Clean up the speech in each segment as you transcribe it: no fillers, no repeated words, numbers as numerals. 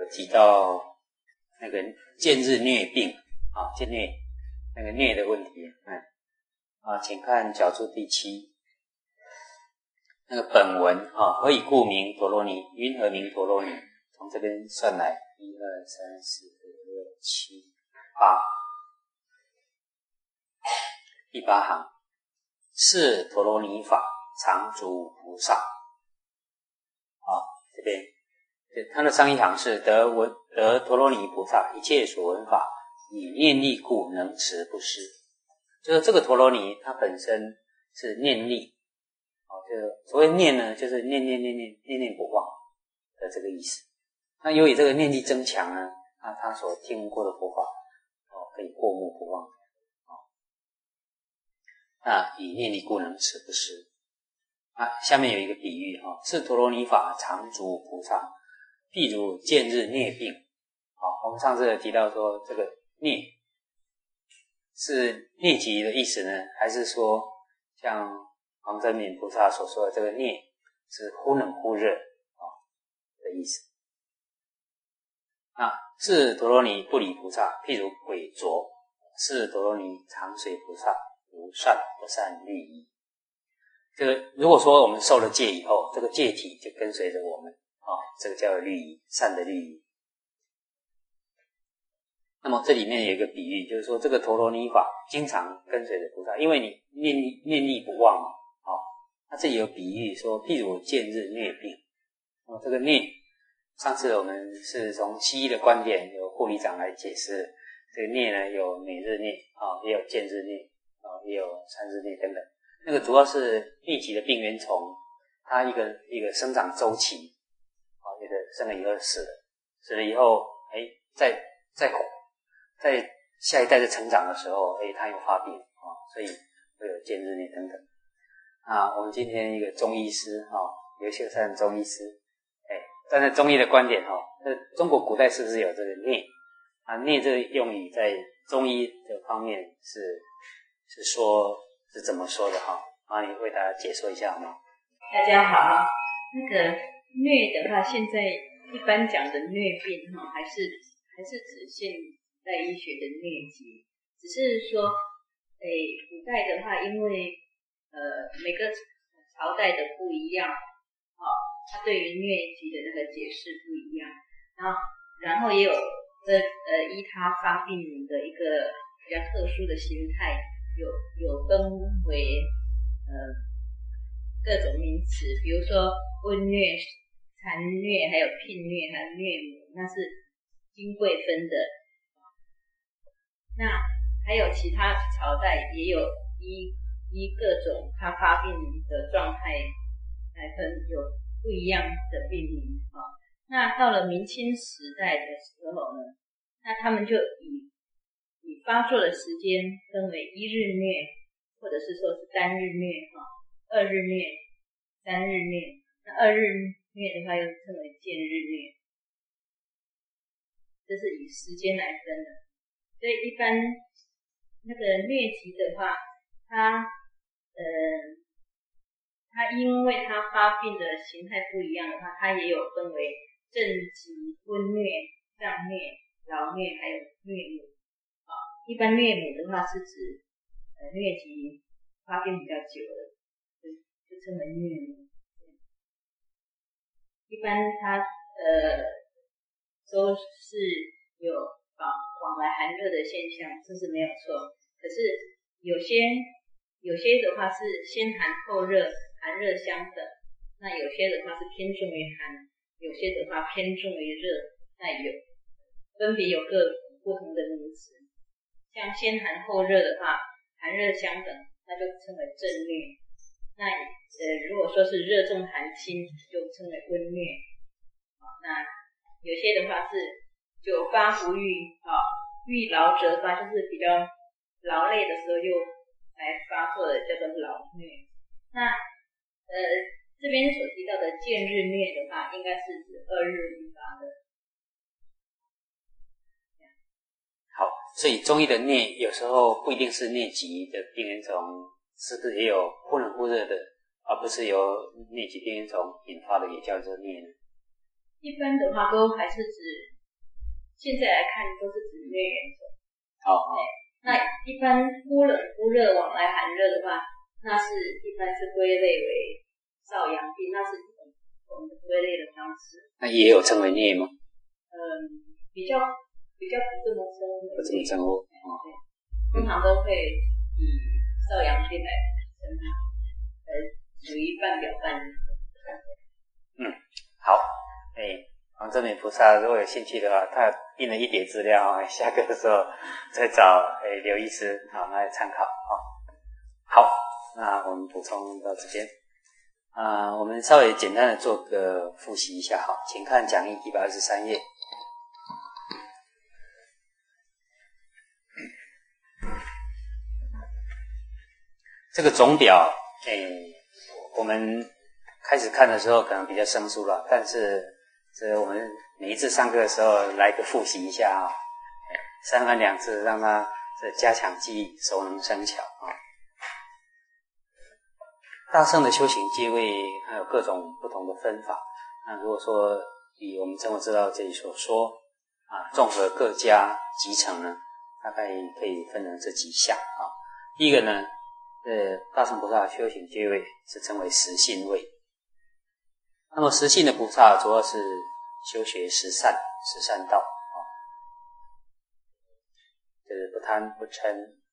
提到那个见日疟病啊，见疟那个疟的问题，请看角注第7。那个本文啊，何以故名陀罗尼？云何名陀罗尼？从这边算来，1、2、3、4、5、6、7、8，第8行，是陀罗尼法常住菩萨。这边他的上一行是得陀罗尼菩萨一切所闻法，以念力故能持不失。就是这个陀罗尼，它本身是念力。就是所谓念呢，就是念不忘的这个意思。那由于这个念力增强呢，他所听闻过的佛法可以过目不忘。那以念力故能持不失。下面有一个比喻是陀罗尼法常住菩萨，譬如见日疟病。我们上次有提到说，这个疟是疟疾的意思呢，还是说像黄真明菩萨所说的这个疟是忽冷忽热的意思。是陀罗尼不离菩萨，譬如鬼浊；是陀罗尼常随菩萨，如善不善律仪。这个如果说我们受了戒以后，这个戒体就跟随着我们这个叫做律仪，善的律仪。那么这里面有一个比喻，就是说这个陀罗尼法经常跟随着菩萨，因为你念力不忘那这里有比喻说，譬如见日疟病。这个疟，上次我们是从西医的观点，由护理长来解释，这个疟呢有每日疟也有见日疟也有3日疟等等。那个主要是疟疾的病原虫，它一个生长周期有的生了以后死了以后在下一代的成长的时候它又发病所以会有见日疟等等。我们今天一个中医师刘秀山中医师站在中医的观点中国古代是不是有这个疟疟这个用语在中医的方面是说是怎么说的你为大家解说一下好吗？ 大家好，那个疟的话，现在一般讲的疟病还是指现代医学的疟疾，只是说古代的话，因为每个朝代的不一样他对于疟疾的那个解释不一样，然后也有依他发病的一个比较特殊的形态，有分为各种名词，比如说温疟、残疟，还有牝疟，还有疟母，那是金贵分的。那还有其他朝代也有依各种它发病的状态来分，有不一样的病名那到了明清时代的时候呢，那他们就以发作的时间分为1日疟，或者是说是单日疟2日疟、3日疟。那2日疟的话又称为见日疟，这是以时间来分的。所以一般那个疟疾的话，它因为它发病的形态不一样的话，它也有分为正疾、温疟、胀疟、劳疟，还有疟母一般疟母的话是指疟疾发病比较久了，就称为疟母。一般它都是有往来寒热的现象，这是没有错。可是有些的话是先寒后热，寒热相等，那有些的话是偏重于寒，有些的话偏重于热，那分别有各不同的名词。像先寒后热的话，寒热相等，那就称为正疟。那如果说是热重寒轻，就称为温疟。那有些的话是久发不愈遇劳则发，就是比较劳累的时候又来发作的，叫做劳疟。那这边所提到的见日疟的话，应该是指2日一发的。 好，所以中医的疟有时候不一定是疟疾的病原虫，是不是也有忽冷忽热的，而不是由疟疾病原虫引发的，也叫做疟呢？ 一般的话都还是指现在来看都是指月圆种。那一般忽冷忽热往来寒热的话，那是一般是归类为少阳病，那是我们归类的方式。 那也有称为孽吗？ 比较不这么称呼。 不这么称呼。 通常都会以少阳病来称它，属于半表半里。 好，王正明菩萨如果有兴趣的话，他印了一叠资料，下课的时候再找刘医师来参考。好，那我们补充到这边。我们稍微简单的做个复习一下。好，请看讲义123页。这个总表，我们开始看的时候可能比较生疏了，但是我们每一次上课的时候来个复习一下3番2次，让它加强记忆，熟能生巧大乘的修行阶位还有各种不同的分法。那如果说以我们生活之道这里所说综合各家集成呢，大概可以分成这几项第一个呢，大乘菩萨的修行阶位是称为实信位。那么实信的菩萨主要是修学十善道就是不贪不嗔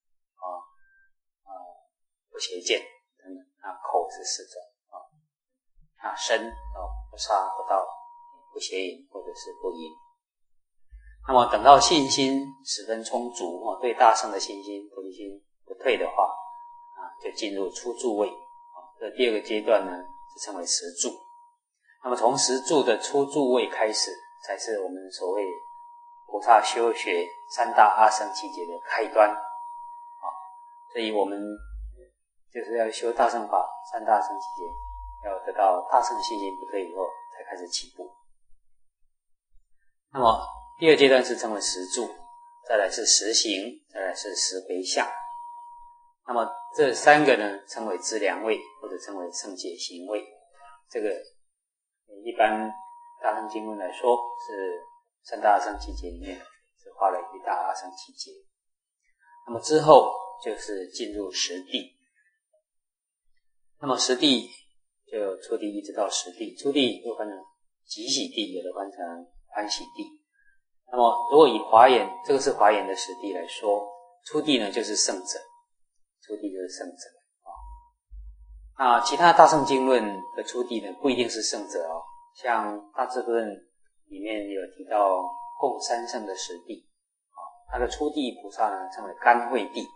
不邪见等等。口是4种身不杀不盗不邪淫或者是不淫。那么等到信心十分充足对大乘的信心菩提心不退的话就进入初住位这第二个阶段呢是称为实住。那么从实住的初住位开始，才是我们所谓菩萨修学3大阿僧祇劫的开端所以我们就是要修大乘法3大阿僧祇劫，要得到大乘信心不退以后才开始起步。那么第二阶段是称为实住，再来是实行，再来是实回向。那么这3个呢称为资粮位，或者称为圣解行位。这个一般大乘经论来说是3大阿僧祇劫里面是画了1大阿僧祇劫。那么之后就是进入实地。那么实地就初地一直到实地，初地又分成集喜地，有的分成欢喜地。那么如果以华严，这个是华严的实地来说，初地呢就是圣者，初地就是圣者那其他大乘经论的初地呢不一定是圣者像大智度论里面有提到共三圣的实地它的初地菩萨呢称为甘惠地。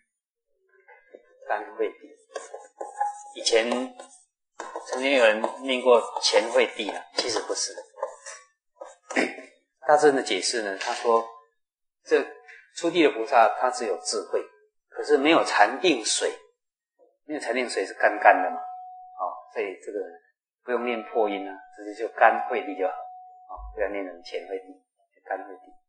甘惠地以前曾经有人念过前惠地其实不是。大智的解释呢，他说这初地的菩萨他只有智慧，可是没有禅定水，没有禅定水是干干的嘛所以这个不用念破音直接就甘惠地就好不要念成前惠地，甘惠地。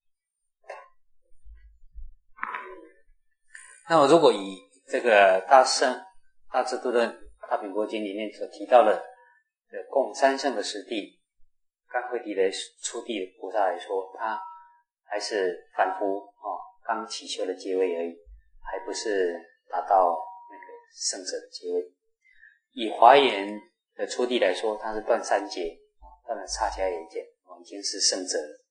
那么如果以这个大智度论大品般经里面所提到的共三圣的实地甘惠地的初地菩萨来说，他还是凡夫刚起修的阶位而已，还不是达到那个圣者的阶位。以华严的初地来说，他是断3劫断了刹迦耶见已经是圣者了。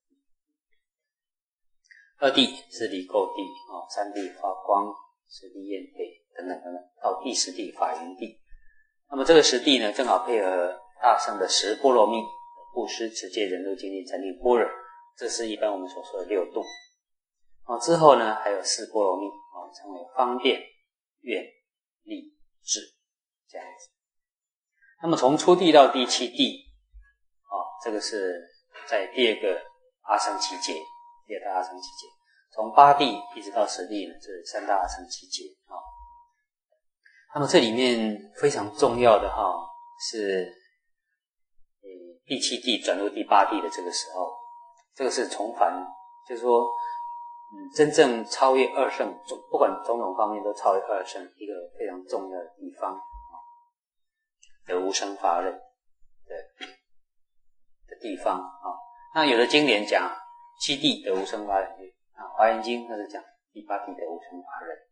二地是离垢地三地发光，四地焰配等等等等，到第10地法云地。那么这个10地呢正好配合大乘的10波罗蜜，布施持戒忍辱精进禅定般若，这是一般我们所说的6度之后呢还有4波罗蜜称为方便愿力智这样子。那么从初地到第7地这个是在第2个阿僧祇劫，第2大阿僧祇劫。从8地一直到10地呢，这是3大阿僧祇劫那么这里面非常重要的是第7地转入第8地的这个时候，这个是重凡，就是说真正超越二圣，不管种种方面都超越二圣，一个非常重要的地方的无生法忍的地方那有的经典讲 7地得无生法忍力啊，华严经它是讲第8地得无生法忍。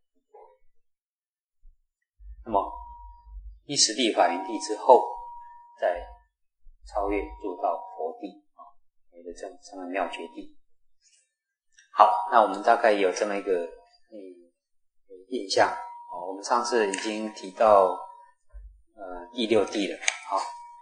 那么第10地法缘地之后，再超越入到佛地啊，有个这么妙觉地。好，那我们大概有这么一个印象哦。我们上次已经提到第6地了。好，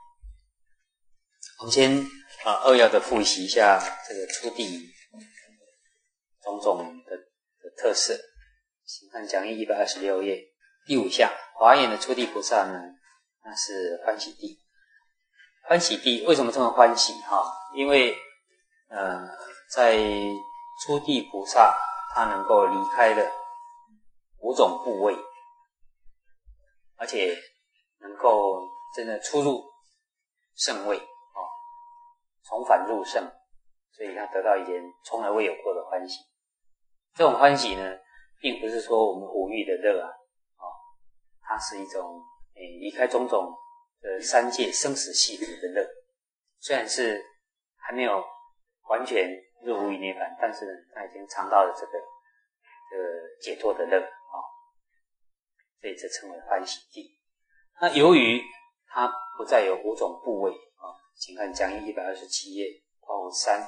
我们先扼要的复习一下这个初地种种的特色。请看讲义126页第5项，华严的初地菩萨呢，那是欢喜地。欢喜地为什么这么欢喜因为在初地菩萨他能够离开了5种部位，而且能够真的出入圣位重返入圣，所以他得到一件从来未有过的欢喜。这种欢喜呢，并不是说我们五欲的乐它是一种离开种种的三界生死系缚的乐。虽然是还没有完全入无余涅槃，但是呢，他已经尝到了这个解脱的乐所以这称为欢喜地。那由于它不再有5种部位请看讲义127页括弧3，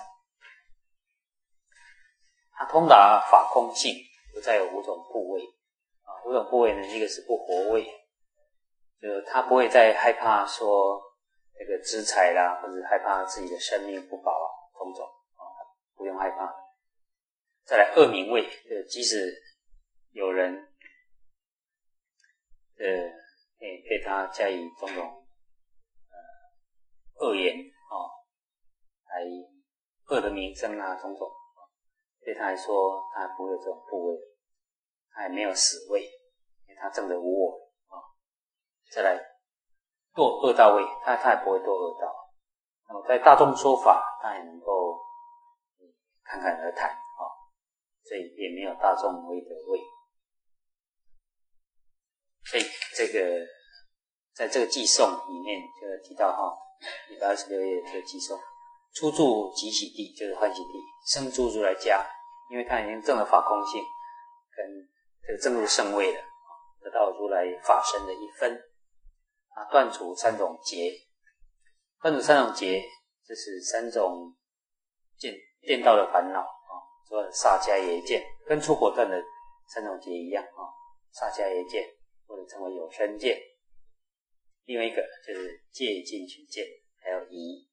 它通达法空性，不再有5种部位5种部位呢，一个是不活位，就是他不会再害怕说这个资财啦，或者害怕自己的生命不保种种不用害怕。再来恶名位，即使有人对他加以种种恶言来恶的名声种种对他来说，他不会有这种部位，他也没有死位，因为他证得无我再来堕恶道位，他也不会堕恶道。那么在大众说法，他也能够侃侃而谈所以也没有大众为得位。所以这个在这个偈颂里面就提到126页这个偈颂，初住极喜地就是欢喜地，生诸如来家，因为他已经证了法空性，跟这个证入圣位了，得到如来法身的一分断除3种结。断除3种结，这是3种见道的烦恼说萨迦耶见，跟出果断的3种结一样萨迦耶见或者称为有生见。另外一个就是戒禁取见，还有疑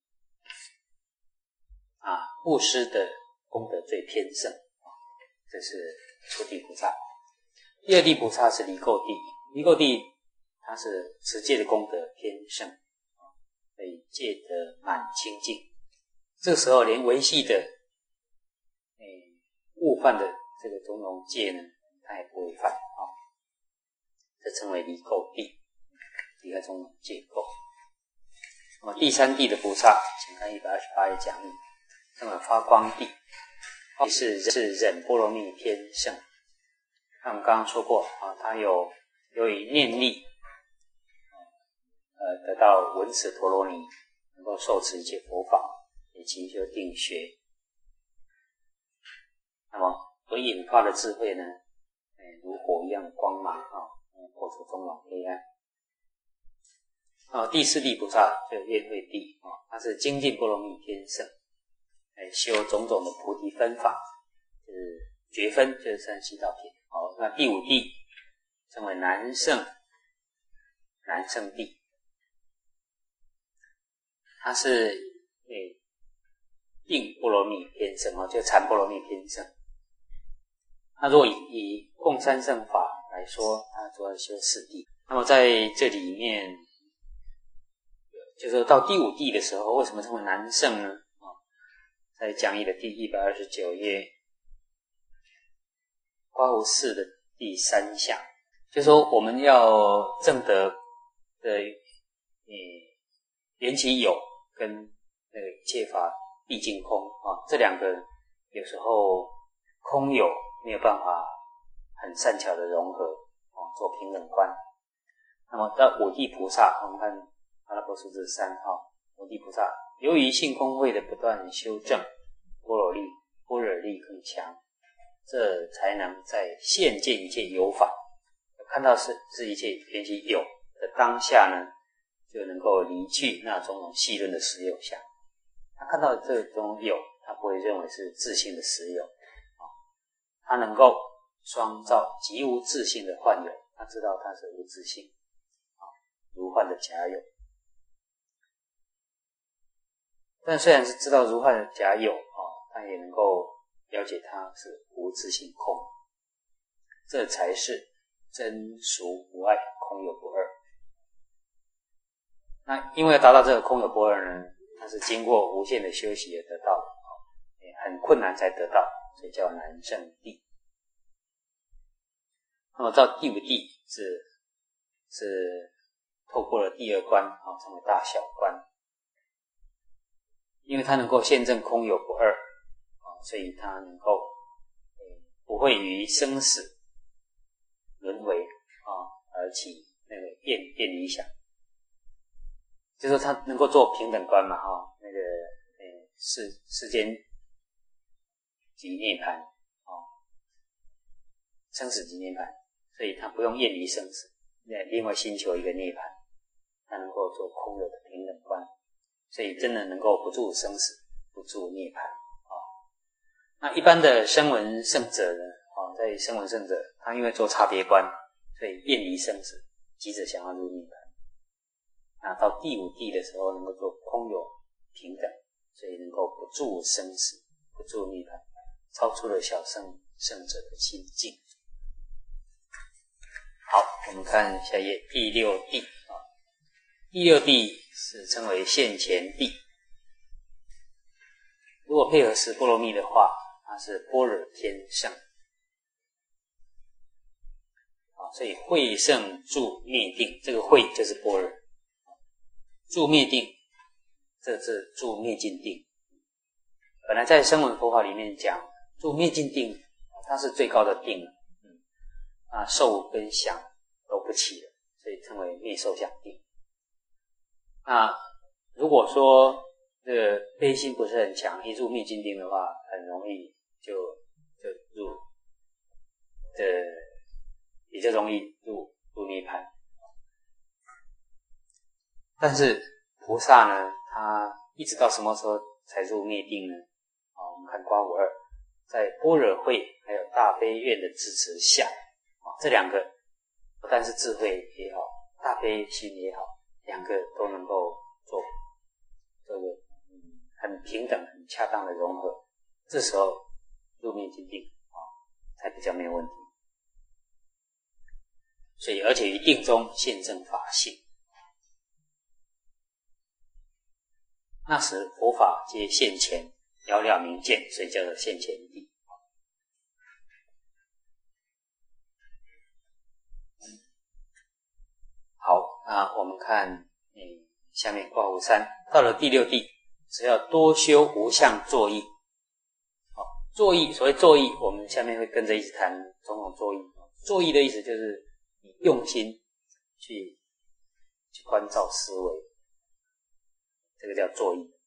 布施的功德最偏盛这是初地菩萨。第2地菩萨是离垢地，离垢地它是持戒的功德偏盛所以戒得满清净。这个时候连维系的误犯的这个种种戒呢，他也不会犯这称为离垢地，离开种种戒垢。那么第3地的菩萨，请看128页讲义，称为发光地，是忍波罗蜜偏盛。那我们刚刚说过他由于念力得到闻持陀罗尼，能够受持一切佛法，也勤修定学。那么所引发的智慧呢，如火一样的光芒破除种种黑暗。第4地菩萨就是愿慧地它是精进波罗蜜偏盛，修种种的菩提分法，就是觉分，就是三悉道品。那第5地称为南胜地，它是定波罗蜜偏盛就禅波罗蜜偏盛。那如果以共三圣法来说，它主要是修4地。那么在这里面就是到第5地的时候，为什么称为南胜呢？在讲义的第129页括弧4的第3项，就是说我们要证得的缘起有跟那个一切法毕竟空这2个有时候空有没有办法很善巧的融合做平等观。那么到5地菩萨，我们看阿拉伯数字35地菩萨，由于性空慧的不断修正波罗利， 力更强，这才能在现见一切有法，看到是一切缘起有的当下呢，就能够离去那种种细论的实有相。他看到这种有，他不会认为是自性的实有，他能够双照即无自性的幻有，他知道他是无自性，如幻的假有。但虽然是知道如幻的假有，他也能够了解它是无自性空，这才是真俗无碍，空有不二。那因为要达到这个空有不二呢，它是经过无限的修习而得到的，很困难才得到，所以叫难胜地。那么到第五地是透过了第二关，称为大小关。因为它能够现证空有不二，所以它能够不会于生死轮回而起那个厌离想，就是说它能够做平等观嘛，那个世间即涅槃，生死即涅槃，所以它不用厌离生死，另外寻求一个涅槃，它能够做空有的平等观。所以真的能够不住生死，不住涅槃。那一般的声闻圣者呢，在声闻圣者，他因为做差别观，所以厌离生死，急着想要入涅槃。那到第五地的时候，能够做空有平等，所以能够不住生死，不住涅槃，超出了小圣者的心境。好，我们看下一页，第六地。第六地是称为现前地，如果配合十波罗蜜的话，它是般若天胜，所以慧胜住灭定，这个慧就是般若，住灭定，这是住灭尽定。本来在声闻佛法里面讲住灭尽定，它是最高的定了，受跟想都不起了，所以称为灭受想定。那如果说这个悲心不是很强，一入灭尽定的话，很容易就入比较容易入涅槃。但是菩萨呢，他一直到什么时候才入灭定呢？我们看刮胡二，在般若慧还有大悲愿的支持下，这两个不但是智慧也好，大悲心也好，两个都能够做这个很平等很恰当的融合，这时候入灭尽定才比较没有问题。所以而且于定中现证法性，那时佛法皆现前，了了明见，所以叫做现前地。好，那我们看下面刮胡三，到了第六地，只要多修无相作意。作意，所谓作意，我们下面会跟着一起谈种种作意。作意的意思就是你用心去关照思维，这个叫作意。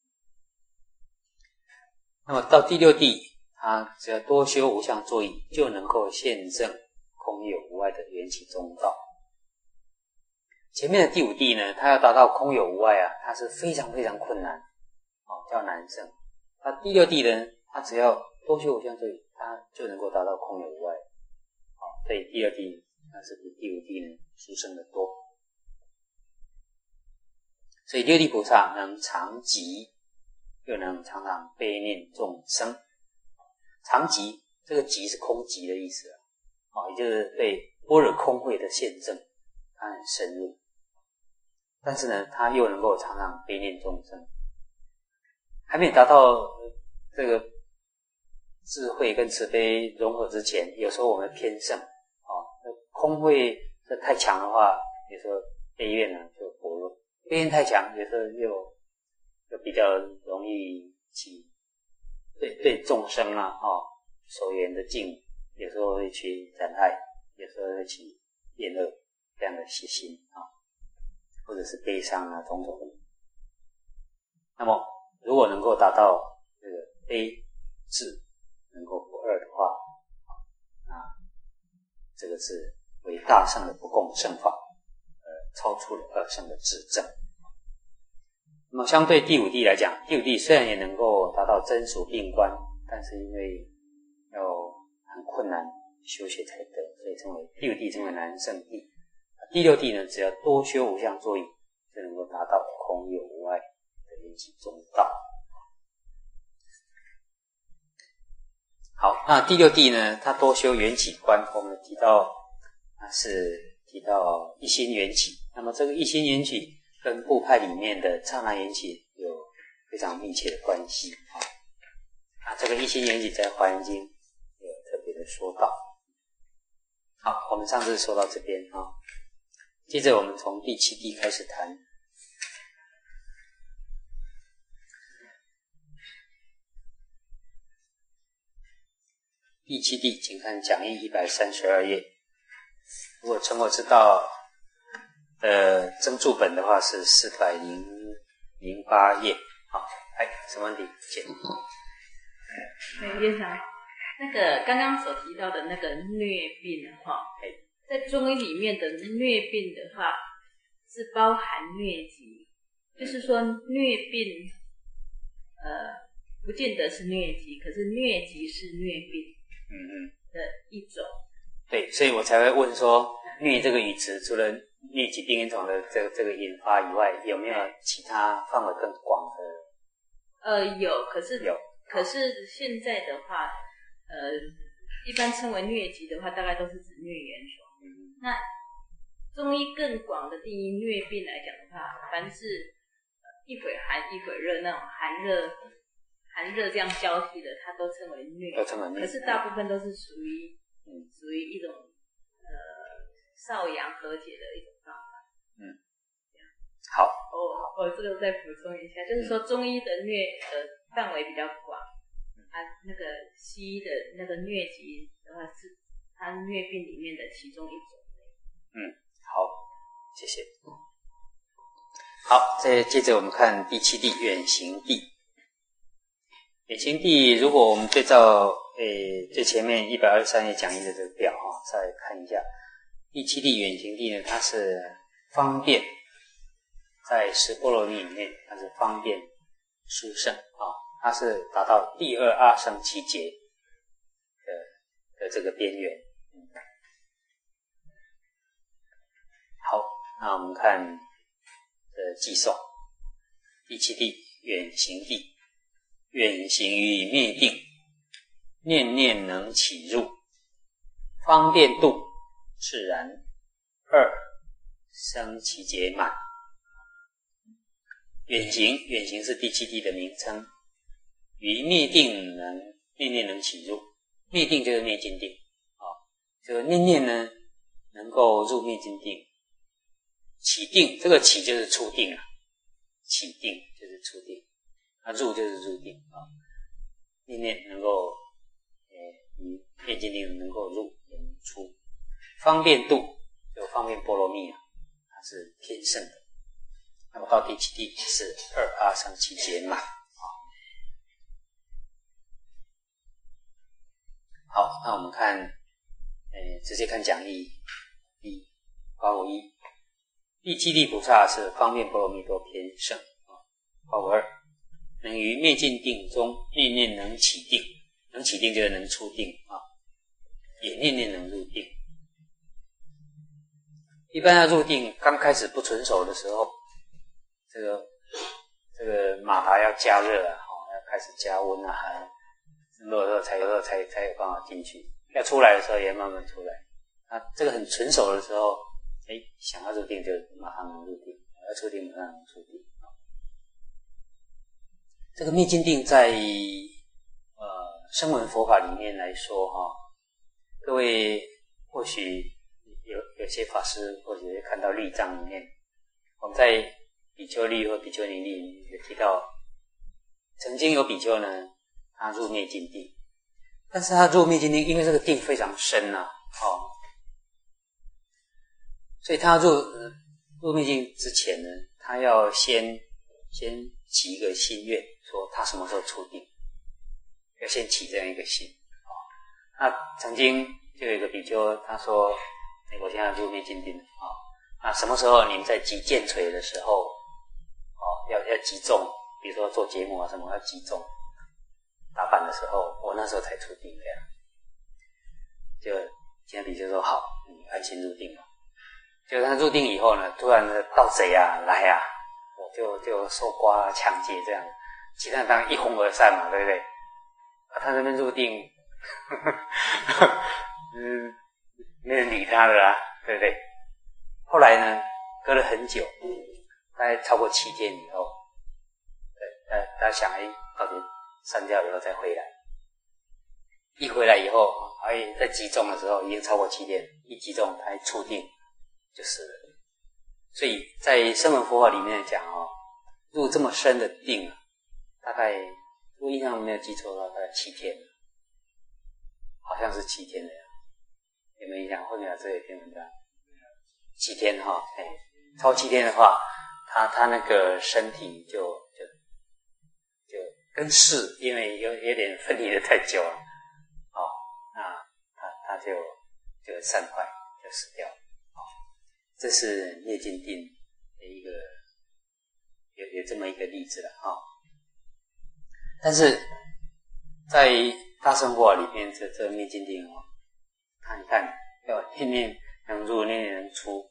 那么到第六地，他只要多修无相作意，就能够现证空有无碍的缘起中道。前面的第五地呢，他要达到空有无碍他是非常非常困难，叫难胜。那第六地呢，他只要多修无相作意，他就能够达到空有无碍。所以第六地那是比第五地呢殊胜得多。所以六地菩萨能常集，又能常常悲念众生。常集，这个集是空集的意思也就是对般若空慧的现证，他很深入。但是呢，他又能够常常悲念众生，还没有达到这个智慧跟慈悲融合之前，有时候我们偏盛空慧太强的话，有时候悲愿呢就薄弱，悲愿太强，有时候又比较容易起对众生所缘的境，有时候会起染爱，有时候会起厌恶这样的习心或者是悲伤种种。那么如果能够达到这个悲智能够这个是为大圣的不共生法，超出了二圣的执证。那么相对第五地来讲，第五地虽然也能够达到真俗并观，但是因为要很困难修学才得，所以称为第五地称为难胜地。第六地呢，只要多修无相作意，就能够达到空有无碍的缘起中道。好，那第六地呢，它多修缘起观，我们提到一心缘起。那么这个一心缘起跟部派里面的刹那缘起有非常密切的关系啊。这个一心缘起在华严经有特别的说到。好，我们上次说到这边啊，接着我们从第七地开始谈。第七地，请看讲义132页。如果成我知道增注本的话是408页。好，什么问题？请。 院长，那个刚刚所提到的那个疟病的话，在中医里面的疟病的话，是包含疟疾，就是说疟病，不见得是疟疾，可是疟疾是疟病的一种。 对，所以我才会问说，疟这个语词除了疟疾病原种的这个引发以外，有没有其他范围更广的？ 有，可是现在的话，一般称为疟疾的话，大概都是指疟原虫。那中医更广的定义疟病来讲的话，凡是一会寒一会热那种寒热这样交替的，它都称为疟。可是大部分都是属于一种少阳和解的一种方法。 好。 我这个再补充一下，就是说中医的疟的范围比较广，那个西医的那个疟疾的话是它疟病里面的其中一种。 好，谢谢。好，再接着我们看第七地远行地。远行地，如果我们对照最前面123页讲义的这个表稍微看一下，第七地远行地呢，它是方便，在十波罗蜜里面它是方便殊胜它是达到第二阿僧祇劫的这个边缘。好，那我们看寄颂。第七地远行地，远行于灭定，念念能起入，方便度自然，二僧祇劫满。远行是第七地的名称，于灭定念念能起入。灭定就是灭尽定这个念念呢能够入灭尽定。起定，这个起就是出定起定就是出定，入就是入定念念能够于灭尽定能够入也能出。方便度就方便波罗蜜它是天圣的。那么到第七地是二阿僧祇劫满好，那我们看直接看讲义第851。第七地菩萨是方便波罗蜜多偏圣852，能于灭尽定中念念能起定，能起定就是能出定也念念能入定。一般要入定刚开始不纯熟的时候，这个马达要加热要开始加温热热才有办法进去，要出来的时候也慢慢出来。这个很纯熟的时候想要入定就马上能入定，要出定马上能出定这个灭尽定在声闻佛法里面来说各位或许有些法师或许会看到律藏里面，我们在比丘律或比丘尼律有提到，曾经有比丘呢他入灭尽定，但是他入灭尽定因为这个定非常深所以他入灭尽之前呢，他要先起一个心愿，说他什么时候出定，要先起这样一个心他曾经就有一个比丘他说，我现在入灭金定啊，那什么时候你们在击剑锤的时候要击中，比如说做节目啊什么要击中打板的时候，我那时候才出定这样。就今天比丘说好，你安心入定了。就他入定以后呢，突然的盗贼啊来啊，我就受刮抢劫这样，其他人当然一哄而散嘛，对不对？他那边入定没人理他了啦，对不对？后来呢，隔了很久，大概超过7天以后，对，他想到底删掉以后再回来。一回来以后，在击中的时候已经超过7天，一击中他一出定就死了。所以在声闻佛法里面讲入这么深的定大概如果印象没有记错的话，大概7天，好像是7天的样子。有没有印象？后面这一篇文章7天超7天的话，他那个身体就跟世，因为有点分离的太久了，那他就散坏，就死掉了。这是灭尽定的一个有这么一个例子了但是在大乘佛法里面，这灭尽定你看要念念能入，念念能出。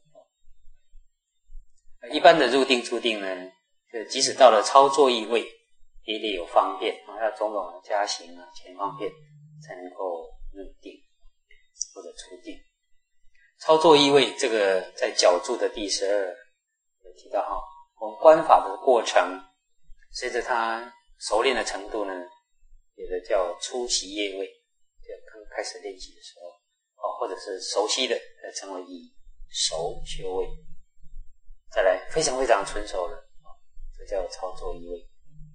一般的入定出定呢，就即使到了超作意位，也得有方便要种种的加行前方便才能够入定或者出定。超作意位这个在角注的第12有提到我们观法的过程，随着它熟练的程度呢，有的叫初习业位，就刚开始练习的时候或者是熟悉的称为以熟修位，再来非常非常纯熟了这叫超作意位。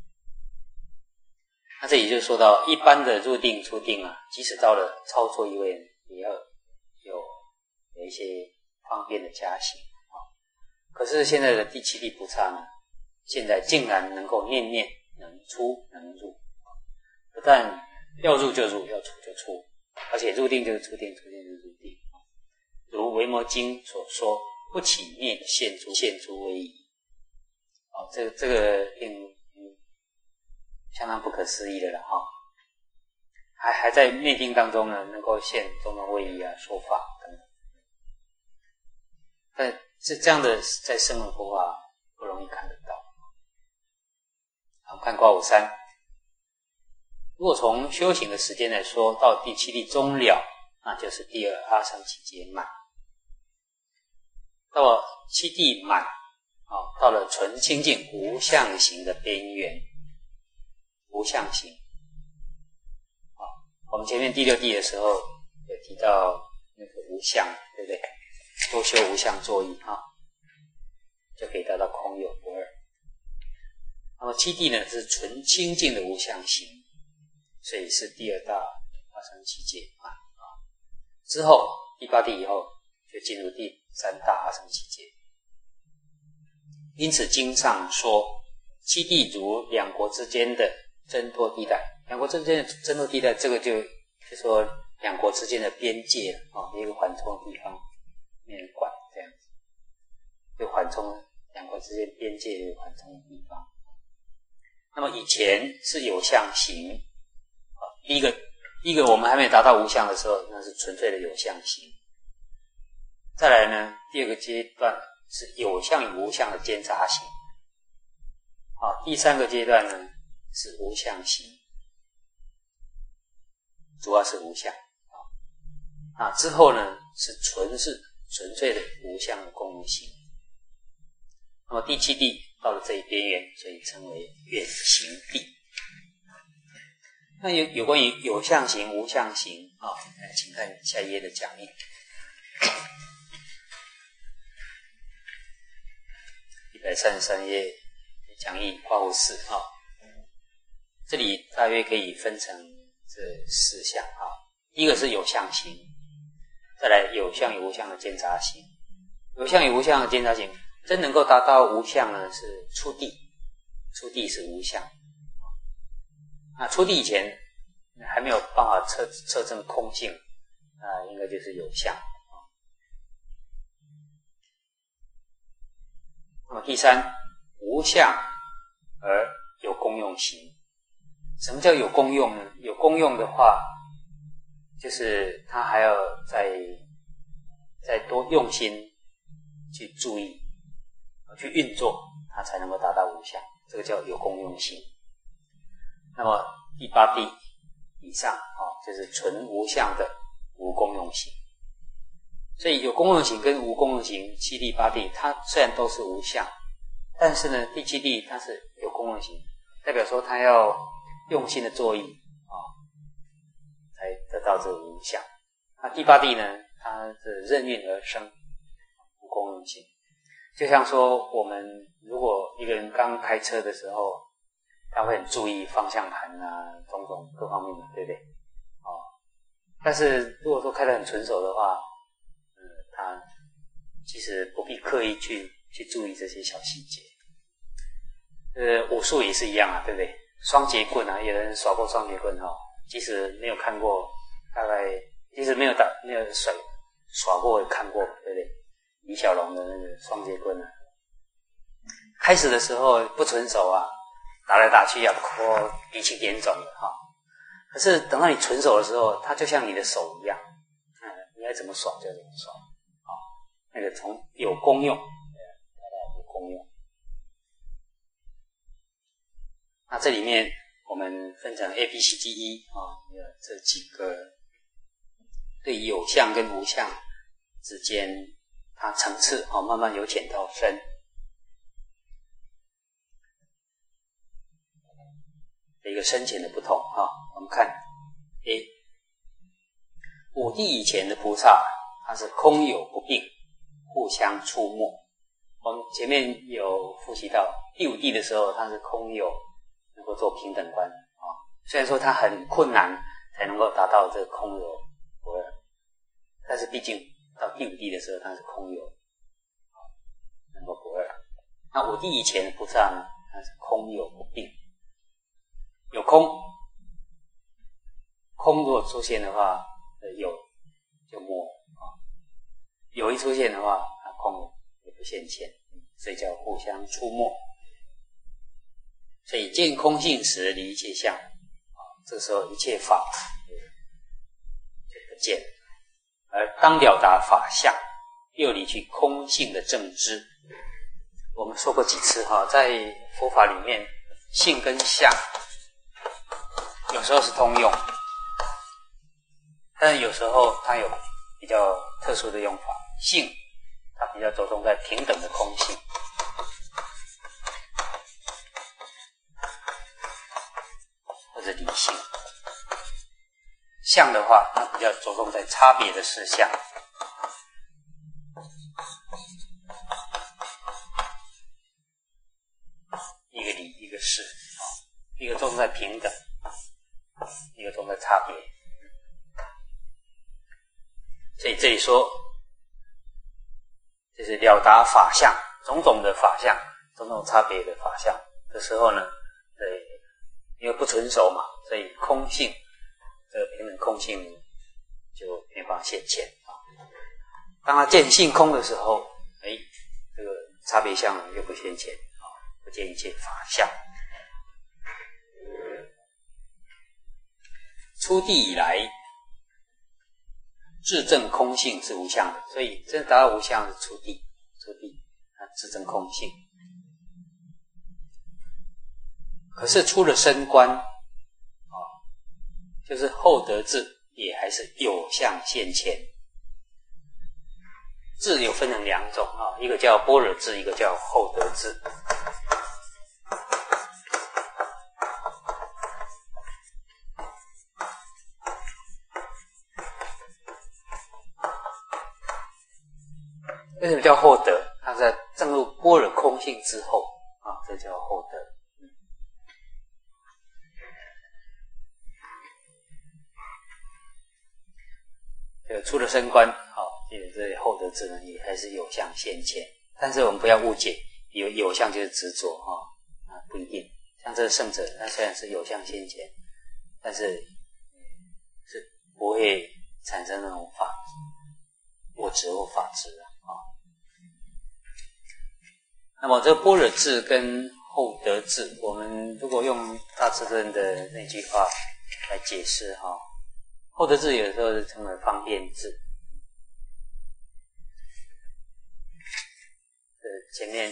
那这里就说到一般的入定出定即使到了超作意位也要有一些方便的加行可是现在的第7地菩萨呢，现在竟然能够念念能出能入，不但要入就入，要出就出，而且入定就是出定，出定就是入定。如维摩经所说，不起念现出为已。这个相当不可思议的了还在内定当中呢，能够现种种位移说法等等。但这样的在声闻佛法不容易看得到。我们看卦53，如果从修行的时间来说，到第7地终了，那就是第2阿僧祇劫满。到了7地满到了纯清净无相行的边缘。无相行我们前面第6地的时候有提到那个无相，对不对？多修无相作意就可以达到空有不二。那么7地呢是纯清净的无相行，所以是第2大阿僧祇劫满之后第8地以后就进入第3大阿僧祇劫。因此经上说7地如两国之间的挣脱地带，两国之间的挣脱地带，这个就说两国之间的边界有一个缓冲的地方，没人管这样子，就缓冲两国之间边界有缓冲的地方。那么以前是有相行第一个我们还没达到无相的时候，那是纯粹的有相行。再来呢，第2个阶段是有相与无相的兼杂行第3个阶段呢是无相行，主要是无相之后呢是纯粹的无相的功能行。那么第7地到了这一边缘，所以称为远行地。那有关于有相行无相行请看下一页的讲义133页讲义括弧4这里大约可以分成这4项第一个是有相行，再来有相与无相的兼杂行。有相与无相的兼杂行真能够达到无相呢是初地，初地是无相。那初地以前还没有办法测证空性应该就是有相。那么第三，无相而有功用行。什么叫有功用呢？有功用的话，就是他还要再多用心去注意去运作，他才能够达到无相，这个叫有功用行。那么第八地以上就是纯无相的无功用行。所以有功用行跟无功用行，七地八地它虽然都是无相，但是呢第七地它是有功用行，代表说它要用心的作意才得到这个无相。那第八地呢，它是任运而生无功用行。就像说我们如果一个人刚开车的时候，他会很注意方向盘啊种种各方面的，对不对？但是如果说开得很纯熟的话，他其实不必刻意去注意这些小细节。武术也是一样啊，对不对？双节棍啊，有人耍过双节棍即使没有看过，大概即使没有耍过也看过，对不对？李小龙的那个双节棍啊，开始的时候不纯熟啊，打来打去啊，鼻青脸肿的可是等到你纯熟的时候，它就像你的手一样，你爱怎么耍就怎么耍那个从有功用达到有功用。那这里面我们分成 A、B、C、D、E 这几个对有相跟无相之间它层次慢慢由浅到深。一个深浅的不同我们看 A， 五地以前的菩萨它是空有不并，互相出没。我们前面有复习到第五地的时候，它是空有能够做平等观虽然说它很困难才能够达到这个空有不二，但是毕竟到第五地的时候它是空有能够不二。那五地以前的菩萨呢，它是空有不并。有空如果出现的话，有就没有一出现的话，空也不现前，所以叫互相出没。所以见空性时离一切相这个时候一切法就不见了。而当了达法相，又离去空性的正知。我们说过几次在佛法里面，性跟相有时候是通用，但是有时候它有比较特殊的用法。性它比较着重在平等的空性，或者理性。相的话，它比较着重在差别的事项。一个理，一个事一个着重在平等，一个着重在差别。所以这里说，就是了达法相，种种的法相，种种差别的法相的时候呢，因为不成熟嘛，所以空性这个平等空性就没办法现前当他见性空的时候，这个差别相又不现前不见一切法相。初地以来，自证空性是无相的，所以真的达到无相是初地自证空性。可是出了升观就是后得智，也还是有相现前。智有分成两种一个叫般若智，一个叫后得智。为什么叫后得？它在证入般若空性之后这叫后得。出了升观这后得智呢，也还是有相现前。但是我们不要误解，有相就是执着不一定。像这个圣者，他虽然是有相现前，但是是不会产生那种执或法执那么这个般若智跟后得智，我们如果用大智论的那句话来解释后得智有时候是称为方便智。前面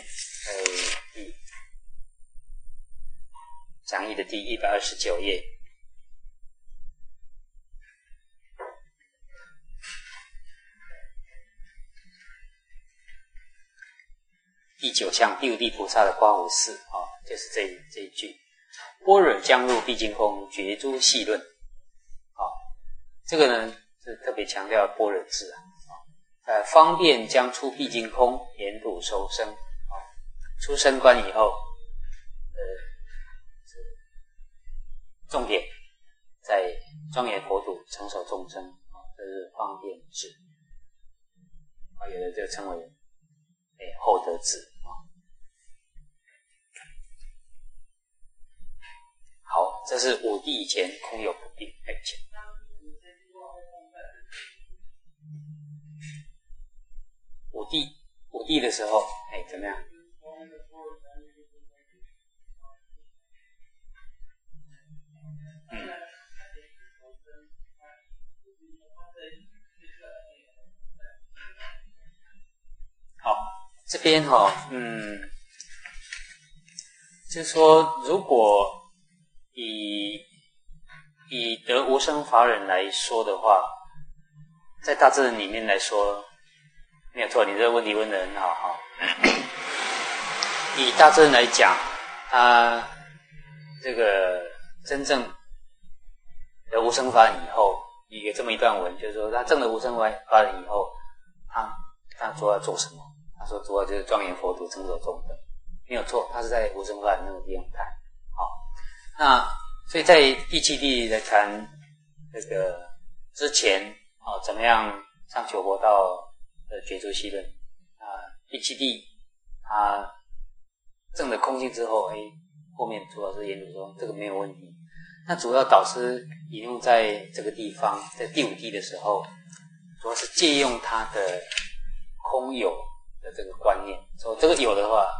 讲义的第129页。第9项第五地菩萨的刮胡寺就是这一句般若将入毕竟空，觉诸细论这个呢是特别强调般若智方便将出毕竟空，沿途受生出生观以后重点在庄严佛土成熟众生这是方便智有的就称为后得智好，这是五地以前空有不定五地的时候怎么样好，这边就是说如果以得无生法忍来说的话，在大智论里面来说没有错，你这个问题问得很好以大智论来讲，他这个真正得无生法忍以后，有这么一段文，就是说他证了无生法忍以后，他主要做什么？他说主要就是庄严佛土成熟众生，没有错，他是在无生法忍那个地方谈。那所以在第7地来谈这个之前怎么样上求佛道的觉诸细论第7地他证了空性之后后面主要是研读说这个没有问题。那主要导师引用在这个地方，在第5地的时候，主要是借用他的空有的这个观念，说这个有的话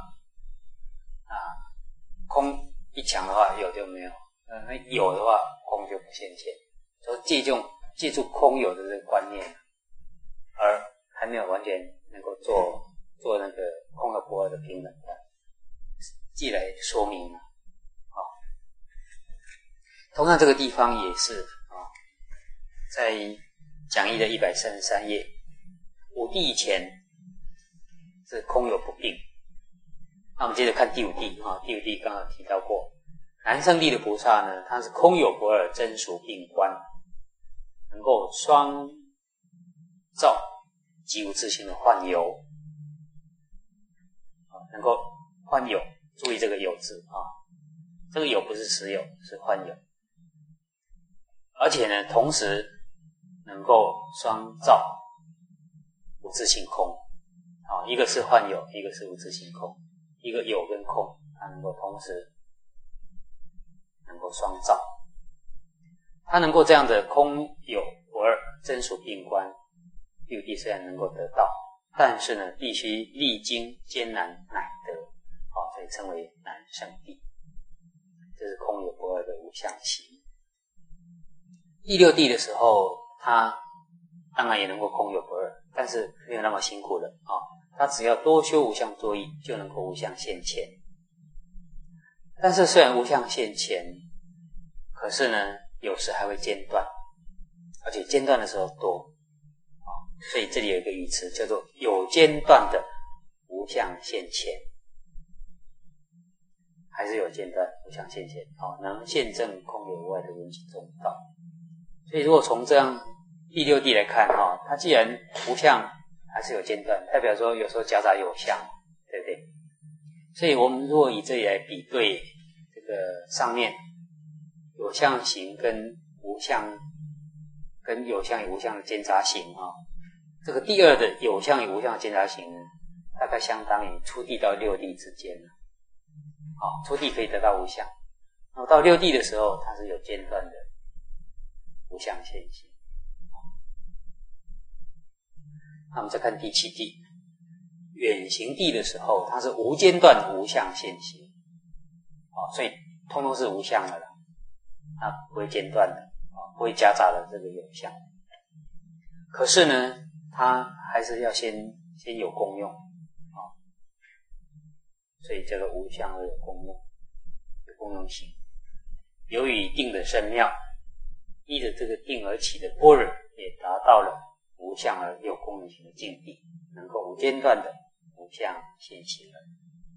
空一强的话有就没有，那有的话空就不现前，所以借助空有的这个观念，而还没有完全能够做那个空和不二的平等观，既来说明了同样这个地方也是在讲义的133页，五地以前是空有不并。那我们接着看第5地第5地刚刚提到过，南圣地的菩萨呢，他是空有不二，真俗并观，能够双照即无自性的幻有能够幻有，注意这个有字这个有不是实有，是幻有，而且呢同时能够双照无自性空一个是幻有，一个是无自性空，一个有跟空它能够同时能够双照，它能够这样的空有不二，真俗并观，第5地虽然能够得到，但是呢必须历经艰难乃得所以称为南圣地，这是空有不二的无相行。第6地的时候，他当然也能够空有不二，但是没有那么辛苦了他只要多修无相作意，就能够无相现前。但是虽然无相现前，可是呢有时还会间断，而且间断的时候多所以这里有一个语词叫做有间断的无相现前，还是有间断无相现前能现证空有无碍的缘起中道。所以如果从这样第6地来看它既然无相还是有间断，代表说有时候夹杂有相，对不对？所以我们如果以这里来比对这个上面有相行跟无相，跟有相与无相的间杂行这个第2的有相与无相的间杂行呢，大概相当于初地到6地之间初地可以得到无相，然后到6地的时候它是有间断的无相现行。 那我们再看第七地，远行地的时候，它是无间断无相现行，所以通通是无相的了，它不会间断的，不会夹杂的这个有相。可是呢，它还是要先有功用，所以这个无相而有功用，有功用性。由于定的深妙，依着这个定而起的般若，也达到了无相而有功用性的境地，能够无间断的无相现行了。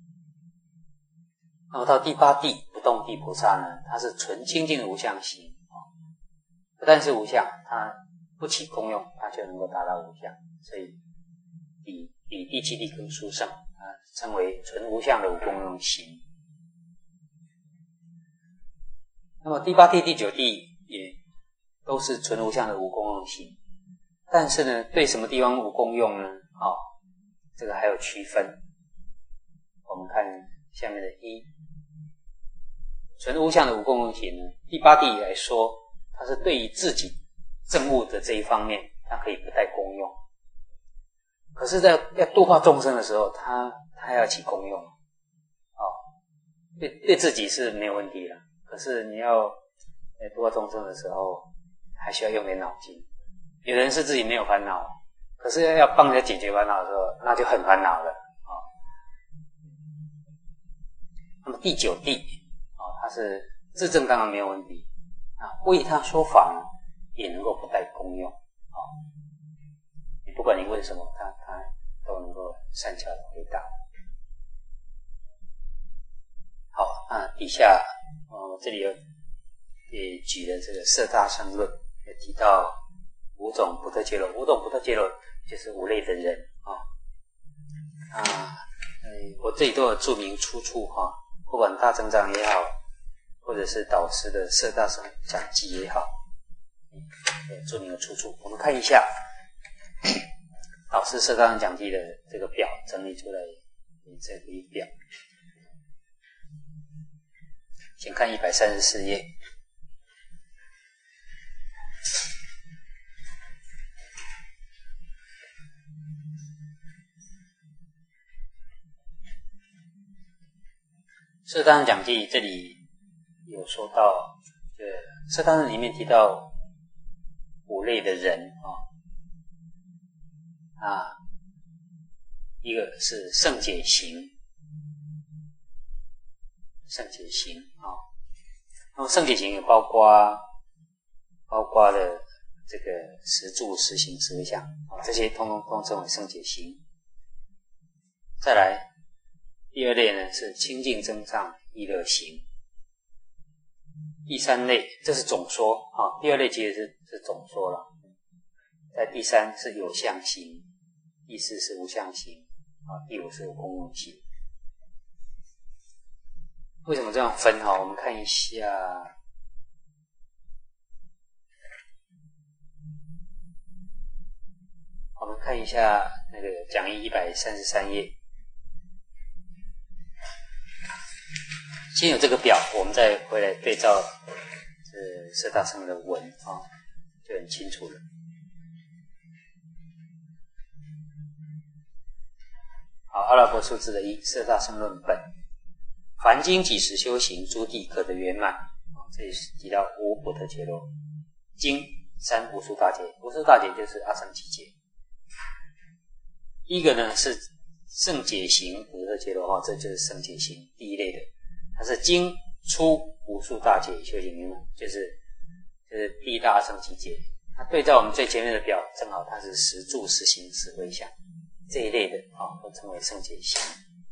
那么到第八地不动地菩萨呢，它是纯清净的无相行，不但是无相，它不起功用，它就能够达到无相，所以比第七地更殊胜，称为纯无相的无功用行。那么第八地、第九地也都是纯无相的无功用行，但是呢，对什么地方无功用呢？这个还有区分。我们看下面的一，纯无相的无功用行呢，第八地来说，它是对于自己证悟的这一方面，它可以不带功用。可是在要度化众生的时候，它要起功用，对自己是没有问题的。可是你要度化众生的时候，还需要用点脑筋。有人是自己没有烦恼，可是要帮人家解决烦恼的时候，那就很烦恼了。那么第九地，它是自证当然没有问题，为他说法呢，也能够不带功用。你不管你问什么，他都能够善巧的回答。好，那底下这里也举了这个摄大乘论，也提到五种不特伽罗。五种不特伽罗就是五类的人我这里都有注明出处不管大增长也好，或者是导师的摄大乘讲记也好，注明了出处。我们看一下导师摄大乘讲记的这个表整理出来这个一表。请看134页。摄大乘讲记这里有说到，摄大乘里面提到五类的人一个是圣解行，那么圣解行也包括了这个实住、实行、实为相这些通通称为圣解行。再来第二类呢是清净增上意乐行。第三类这是总说第二类其实是总说了。在第三是有相行，第四是无相行第五是有功用行。为什么这样分我们看一下，那个讲义133页。先有这个表，我们再回来对照摄大乘的文就很清楚了。好，阿拉伯数字的一，摄大乘论本。凡经几时修行，诸地可得圆满。这里是提到五不特伽罗。经三无数大劫，无数大劫就是阿僧祇劫。第一个呢是圣解行不特伽罗这就是圣解行第一类的，它是经出无数大劫修行圆满，就是第一大阿僧祇劫。它对照我们最前面的表，正好它是实住、实行、实为相这一类的都称为圣解行。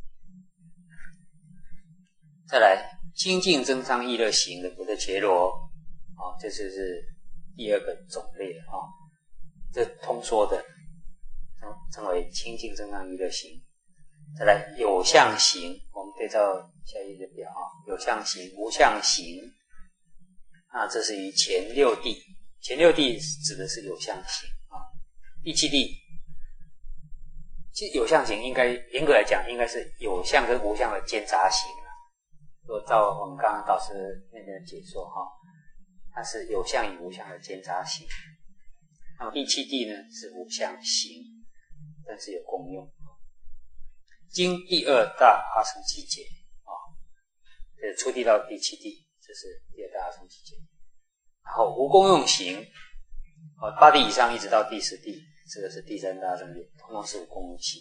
再来清净增上意乐行的不特伽罗这就是第二个种类了这通说的称为清净增上意乐行。再来有相行，我们对照下一页的表有相行、无相行这是于前六地。前六地指的是有相行第七地其实有相行应该严格来讲应该是有相跟无相的兼杂行如果照我们刚刚导师那边的解说它是有相与无相的兼杂行。那么第七地呢是无相行。 但是有功用。经第二大阿僧祇劫这是初地到第七地，这是第二大阿僧祇劫。然后无功用行八地以上一直到第十地，这个是第三大阿僧祇劫，通通是无功用行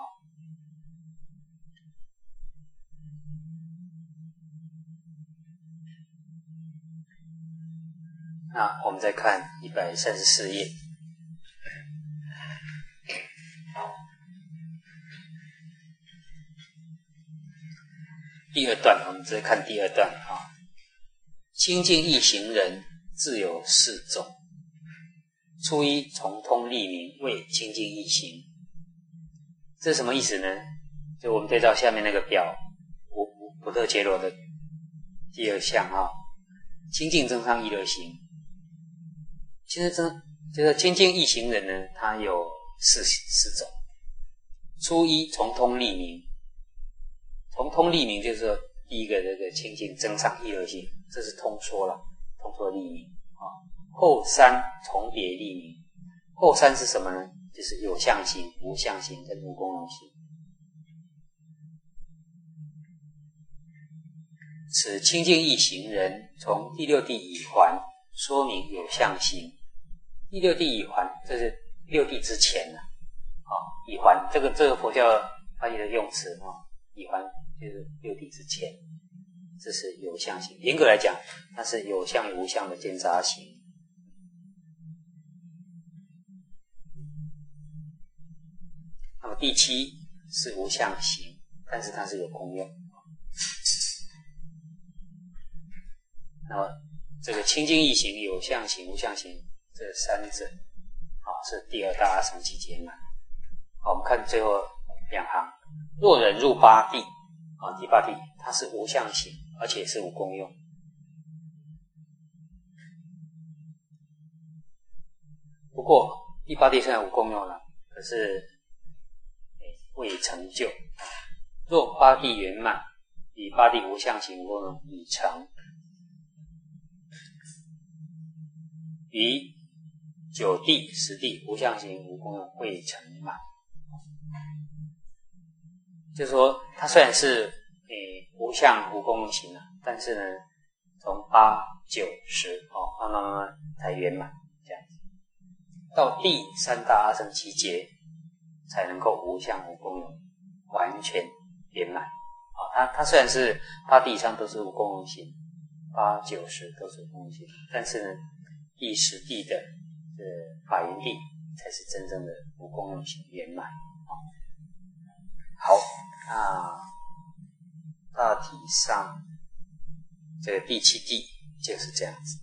那我们再看134页。第二段，我们直接看第二段清净易行人自有四种，初一从通立名为清净易行。这是什么意思呢？就我们对照下面那个表不特伽罗的第二项清净增上意乐行。其实就是清净易行人呢，他有四种。初一从通立名，从通立名就是说第一个这个清净增上意乐行，这是通说了，通说立名后三从别立名，后三是什么呢？就是有相行、无相行跟无功用行。此清净易行人从第六地已还，说明有相行。第六地已还，这是六地之前已还这个佛教翻译的用词已还就是六地之前，这是有相行。严格来讲，它是有相无相的间杂行。那么第七是无相行，但是它是有功用。那么这个清净易行、有相行、无相行这三者是第二大阿僧祇劫满。我们看最后两行，若人入八地第八地它是无相行，而且是无功用。不过第八地虽然无功用了，可是未成就。若八地圆满，以八地无相行无功用已成，于九地十地无相行无功用未成满。就是说它虽然是无相无功用行但是呢从8、9、10慢慢才圆满这样子。到第三大阿僧祇劫才能够无相无功用完全圆满它虽然是八地以上都是无功用行，8、9、10都是无功用行，但是呢第10地的法缘地才是真正的无功用行圆满。好，那大体上这个第七地就是这样子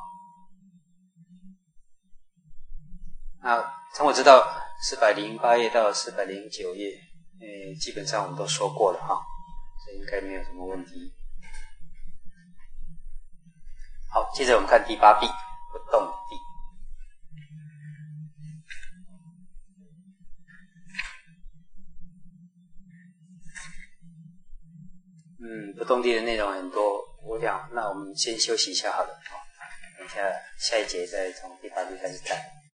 那从我知道408页到409页基本上我们都说过了所以应该没有什么问题。好，接着我们看第八地不动地。不动地的内容很多，我想那我们先休息一下好了等一下下一节再从第八地开始谈。